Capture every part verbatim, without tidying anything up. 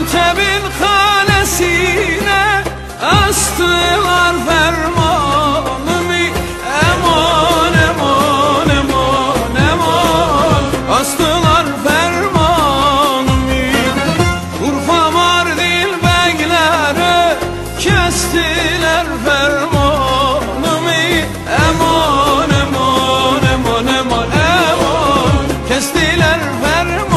Antep'in kalesine astılar fermanımı. Eman eman eman eman, astılar fermanımı. Urfa Mardin beyleri kestiler fermanımı. Eman eman eman eman eman, kestiler fermanımı.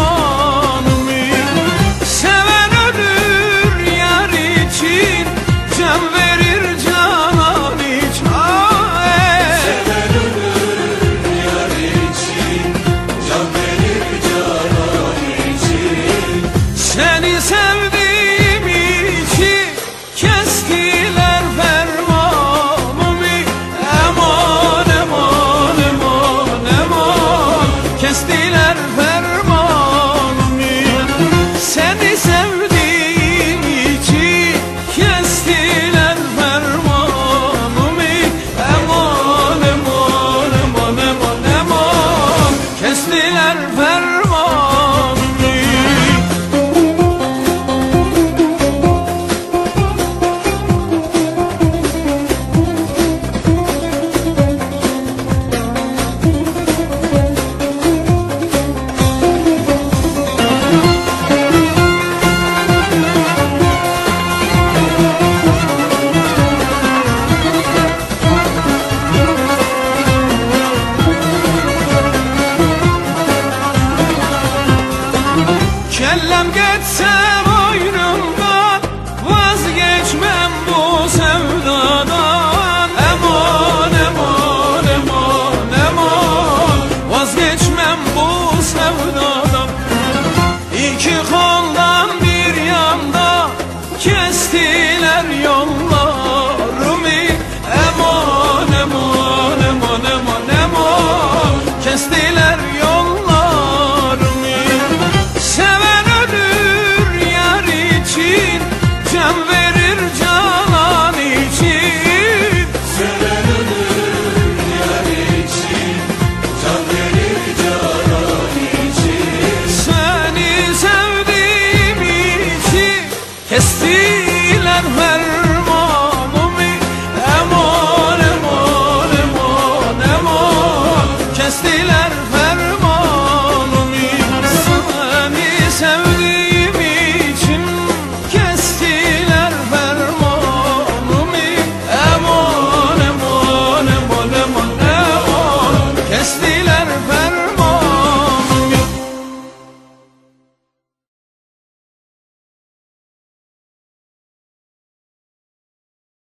Seven ölür yar için, can verir canan için. Seven ölür yar için, can verir canan için. Seni sevdiğim için kestiler fermanımı. Eman eman eman eman, kestiler fermanımı. Seni sevdiğim için kestiler fermanımı. Eman eman eman eman eman, kestiler fermanımı. Kellem geçse boynumdan, vazgeçmem bu sevdadan. Eman eman eman eman, vazgeçmem bu sevdadan. İki koldan bir yanda kestiler yolları.